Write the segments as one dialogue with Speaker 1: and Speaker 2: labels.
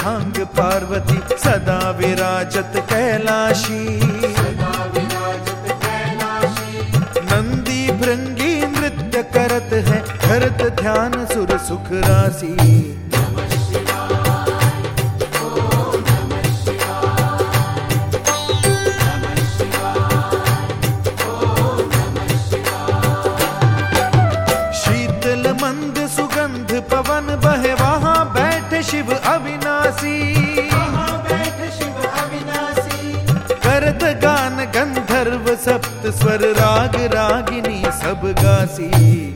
Speaker 1: अर्धांग पार्वती सदा विराजत कैलाशी। नंदी भृंगी नृत्य करत है, करत ध्यान सुर सुख राशि। शीतल मंद सुगंध पवन बहे, वहां बैठे शिव अविनाशी। करत गान गंधर्व सप्त स्वर, राग रागिनी सब गासी।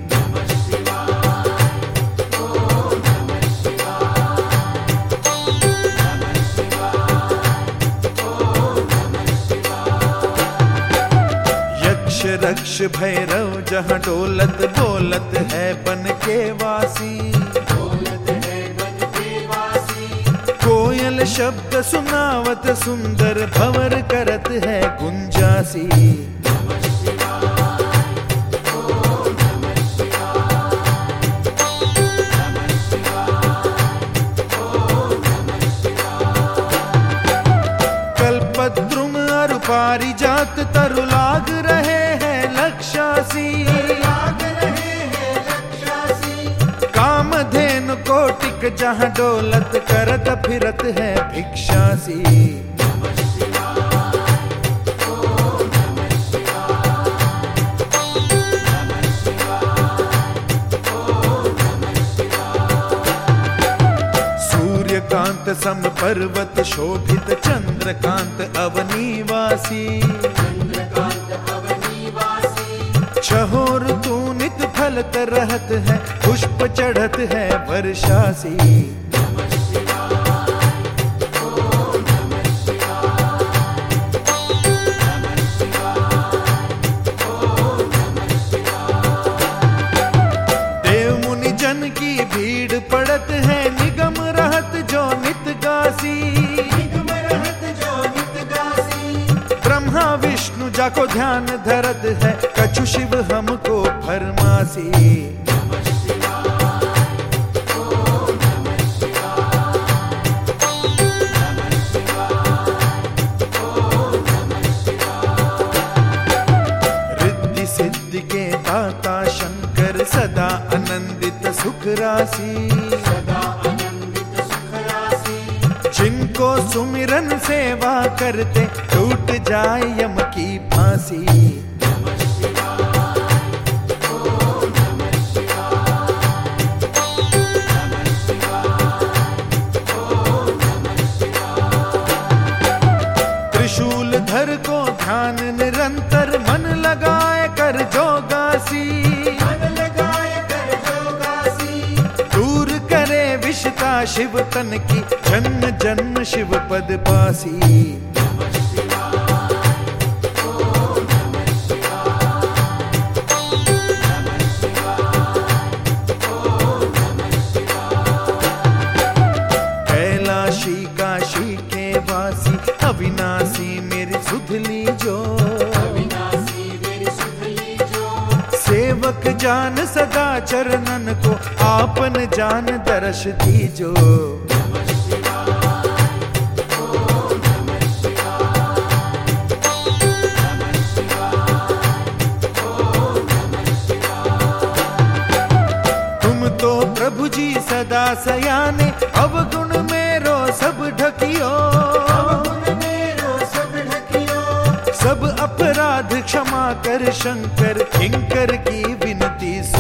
Speaker 1: यक्ष रक्ष भैरव जहाँ डोलत, बोलत है बन के वासी। कोयल शब्द सुनावत सुंदर, भंवर करत है गुंजासी। कल्पद्रुम अरु पारिजात, तरु लाग रहे हैं लक्षासी। कामधेनु कोटिक जहाँ डोलत, करत फिरत है भिक्षासी। सूर्यकांत सम पर्वत शोभित, चंद्रकांत अवनीवासी। छहोर तू नित फलत रहत है, पुष्प चढ़त है वर्षासी। देव मुनि जन की भीड़ पड़त है, निगम रहत जो नित गासी। ब्रह्मा विष्णु जाको ध्यान धरत है, कछु शिव हमको फरमासी। रिद्धि सिद्धि के दाता शंकर, सदा आनंदित सुख राशि। जिनको सुमिरन सेवा करते, टूट जाए यम की फांसी। त्रिशूल धर को ध्यान निरंतर, मन लगाए कर जोगासी। दूर करे विषता शिव तन की, जन्म जन्म शिव पद पासी। कैलाशी काशी के वासी, अविनाशी मेरी सुधली जो। सेवक जान सदा चरणन को, आपन जान दर्श दीजो। तुम तो प्रभु जी सदा सयाने, अवगुण मेरो सब ढकियो। सब अपराध क्षमा कर शंकर, किंकर की विनती